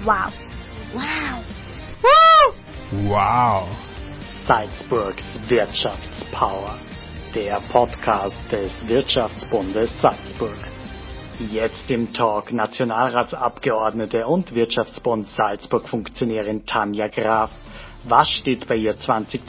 Wow. Wow. Wow. Salzburgs Wirtschaftspower. Der Podcast des Wirtschaftsbundes Salzburg. Jetzt im Talk Nationalratsabgeordnete und Wirtschaftsbund Salzburg-Funktionärin Tanja Graf. Was steht bei ihr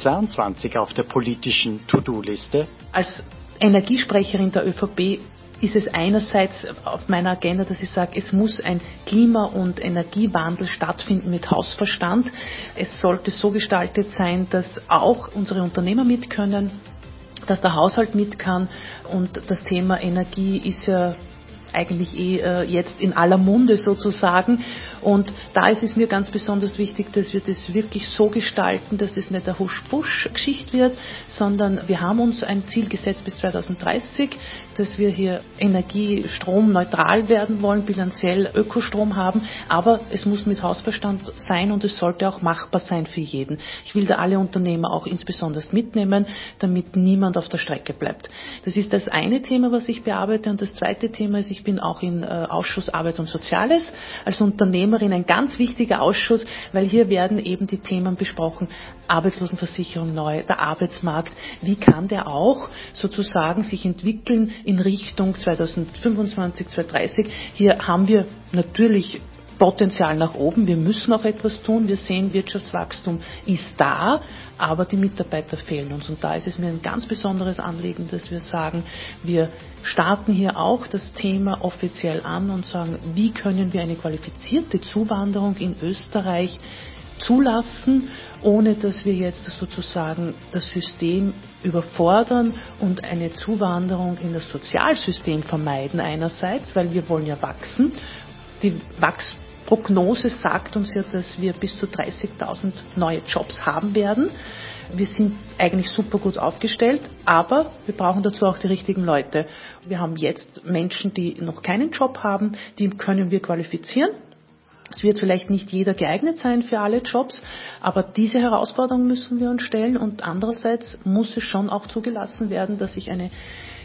2022 auf der politischen To-Do-Liste? Als Energiesprecherin der ÖVP ist es einerseits auf meiner Agenda, dass ich sage, es muss ein Klima- und Energiewandel stattfinden mit Hausverstand. Es sollte so gestaltet sein, dass auch unsere Unternehmer mit können, dass der Haushalt mit kann, und das Thema Energie ist ja eigentlich jetzt in aller Munde sozusagen, und da ist es mir ganz besonders wichtig, dass wir das wirklich so gestalten, dass es nicht eine Husch-Pusch-Geschichte wird, sondern wir haben uns ein Ziel gesetzt bis 2030, dass wir hier energiestromneutral werden wollen, bilanziell Ökostrom haben, aber es muss mit Hausverstand sein und es sollte auch machbar sein für jeden. Ich will da alle Unternehmer auch insbesondere mitnehmen, damit niemand auf der Strecke bleibt. Das ist das eine Thema, was ich bearbeite, und das zweite Thema ist, ich bin auch im Ausschuss Arbeit und Soziales als Unternehmerin, ein ganz wichtiger Ausschuss, weil hier werden eben die Themen besprochen, Arbeitslosenversicherung neu, der Arbeitsmarkt, wie kann der auch sozusagen sich entwickeln in Richtung 2025, 2030. Hier haben wir natürlich Potenzial nach oben. Wir müssen auch etwas tun. Wir sehen, Wirtschaftswachstum ist da, aber die Mitarbeiter fehlen uns. Und da ist es mir ein ganz besonderes Anliegen, dass wir sagen, wir starten hier auch das Thema offiziell an und sagen, wie können wir eine qualifizierte Zuwanderung in Österreich zulassen, ohne dass wir jetzt sozusagen das System überfordern und eine Zuwanderung in das Sozialsystem vermeiden einerseits, weil wir wollen ja wachsen. Die Prognose sagt uns ja, dass wir bis zu 30.000 neue Jobs haben werden. Wir sind eigentlich super gut aufgestellt, aber wir brauchen dazu auch die richtigen Leute. Wir haben jetzt Menschen, die noch keinen Job haben, die können wir qualifizieren. Es wird vielleicht nicht jeder geeignet sein für alle Jobs, aber diese Herausforderung müssen wir uns stellen, und andererseits muss es schon auch zugelassen werden, dass ich eine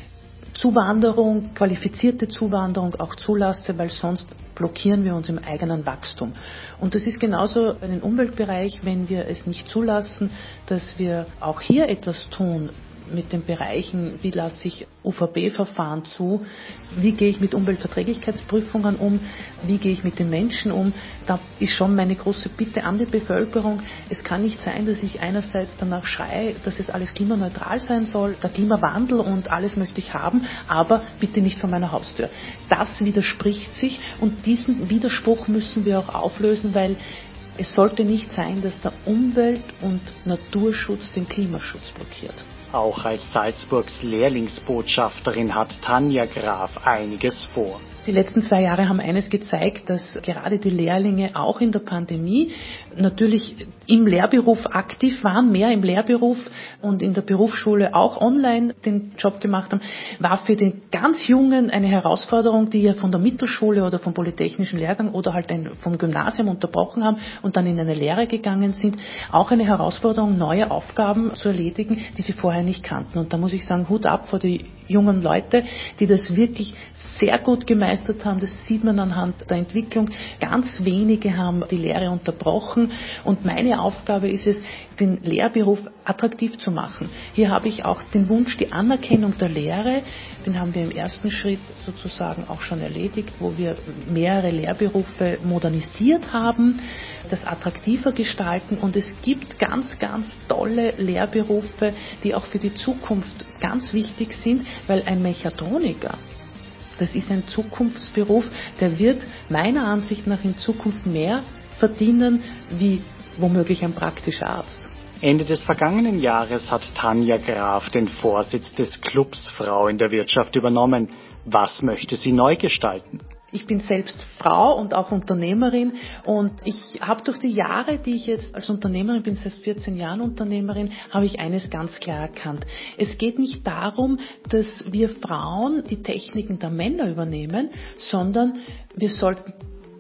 Zuwanderung, qualifizierte Zuwanderung auch zulasse, weil sonst blockieren wir uns im eigenen Wachstum. Und das ist genauso bei dem Umweltbereich, wenn wir es nicht zulassen, dass wir auch hier etwas tun mit den Bereichen, wie lasse ich UVP-Verfahren zu, wie gehe ich mit Umweltverträglichkeitsprüfungen um, wie gehe ich mit den Menschen um. Da ist schon meine große Bitte an die Bevölkerung. Es kann nicht sein, dass ich einerseits danach schreie, dass es alles klimaneutral sein soll, der Klimawandel und alles möchte ich haben, aber bitte nicht vor meiner Haustür. Das widerspricht sich, und diesen Widerspruch müssen wir auch auflösen, weil es sollte nicht sein, dass der Umwelt- und Naturschutz den Klimaschutz blockiert. Auch als Salzburgs Lehrlingsbotschafterin hat Tanja Graf einiges vor. Die letzten 2 Jahre haben eines gezeigt, dass gerade die Lehrlinge auch in der Pandemie natürlich im Lehrberuf aktiv waren, mehr im Lehrberuf und in der Berufsschule auch online den Job gemacht haben, war für den ganz Jungen eine Herausforderung, die ja von der Mittelschule oder vom polytechnischen Lehrgang oder halt vom Gymnasium unterbrochen haben und dann in eine Lehre gegangen sind, auch eine Herausforderung, neue Aufgaben zu erledigen, die sie vorher nicht kannten. Und da muss ich sagen, Hut ab vor die jungen Leute, die das wirklich sehr gut gemeistert haben. Das sieht man anhand der Entwicklung. Ganz wenige haben die Lehre unterbrochen, und meine Aufgabe ist es, den Lehrberuf attraktiv zu machen. Hier habe ich auch den Wunsch, die Anerkennung der Lehre, den haben wir im ersten Schritt sozusagen auch schon erledigt, wo wir mehrere Lehrberufe modernisiert haben, das attraktiver gestalten, und es gibt ganz, ganz tolle Lehrberufe, die auch für die Zukunft ganz wichtig sind, weil ein Mechatroniker, das ist ein Zukunftsberuf, der wird meiner Ansicht nach in Zukunft mehr verdienen wie womöglich ein praktischer Arzt. Ende des vergangenen Jahres hat Tanja Graf den Vorsitz des Clubs Frau in der Wirtschaft übernommen. Was möchte sie neu gestalten? Ich bin selbst Frau und auch Unternehmerin, und ich habe durch die Jahre, die ich jetzt als Unternehmerin bin, seit 14 Jahren Unternehmerin, habe ich eines ganz klar erkannt. Es geht nicht darum, dass wir Frauen die Techniken der Männer übernehmen, sondern wir sollten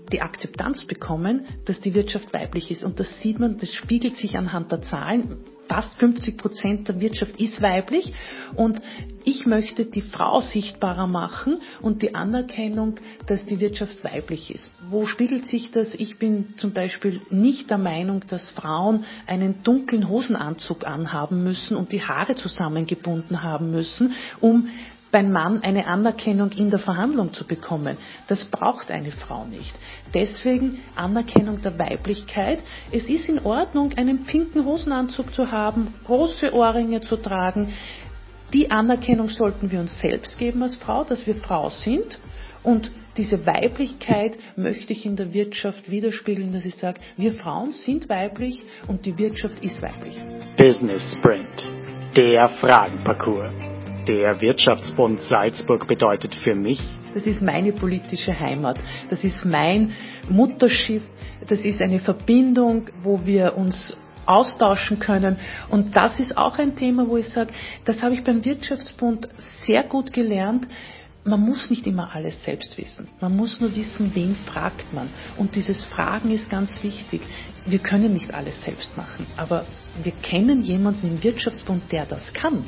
die Akzeptanz bekommen, dass die Wirtschaft weiblich ist. Und das sieht man, das spiegelt sich anhand der Zahlen. Fast 50% der Wirtschaft ist weiblich und ich möchte die Frau sichtbarer machen und die Anerkennung, dass die Wirtschaft weiblich ist. Wo spiegelt sich das? Ich bin zum Beispiel nicht der Meinung, dass Frauen einen dunklen Hosenanzug anhaben müssen und die Haare zusammengebunden haben müssen, um beim Mann eine Anerkennung in der Verhandlung zu bekommen. Das braucht eine Frau nicht. Deswegen Anerkennung der Weiblichkeit. Es ist in Ordnung, einen pinken Hosenanzug zu haben, große Ohrringe zu tragen. Die Anerkennung sollten wir uns selbst geben als Frau, dass wir Frau sind. Und diese Weiblichkeit möchte ich in der Wirtschaft widerspiegeln, dass ich sage, wir Frauen sind weiblich und die Wirtschaft ist weiblich. Business Sprint, der Fragenparcours. Der Wirtschaftsbund Salzburg bedeutet für mich: Das ist meine politische Heimat. Das ist mein Mutterschiff. Das ist eine Verbindung, wo wir uns austauschen können. Und das ist auch ein Thema, wo ich sage, das habe ich beim Wirtschaftsbund sehr gut gelernt. Man muss nicht immer alles selbst wissen. Man muss nur wissen, wen fragt man. Und dieses Fragen ist ganz wichtig. Wir können nicht alles selbst machen, aber wir kennen jemanden im Wirtschaftsbund, der das kann.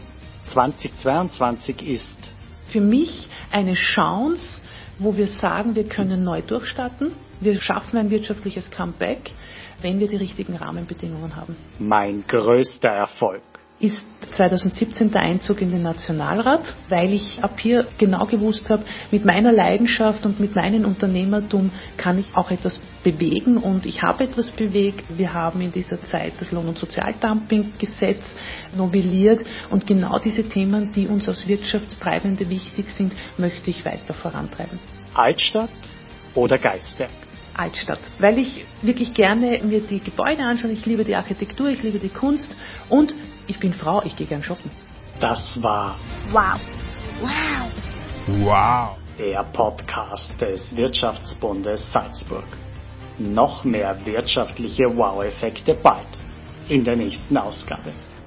2022 ist für mich eine Chance, wo wir sagen, wir können neu durchstarten. Wir schaffen ein wirtschaftliches Comeback, wenn wir die richtigen Rahmenbedingungen haben. Mein größter Erfolg ist 2017 der Einzug in den Nationalrat, weil ich ab hier genau gewusst habe, mit meiner Leidenschaft und mit meinem Unternehmertum kann ich auch etwas bewegen und ich habe etwas bewegt. Wir haben in dieser Zeit das Lohn- und Sozialdumpinggesetz novelliert und genau diese Themen, die uns als Wirtschaftstreibende wichtig sind, möchte ich weiter vorantreiben. Altstadt oder Geisberg? Altstadt, weil ich wirklich gerne mir die Gebäude anschaue, ich liebe die Architektur, ich liebe die Kunst und ich bin Frau, ich gehe gern shoppen. Das war Wow. Wow. Wow. Der Podcast des Wirtschaftsbundes Salzburg. Noch mehr wirtschaftliche Wow-Effekte bald in der nächsten Ausgabe.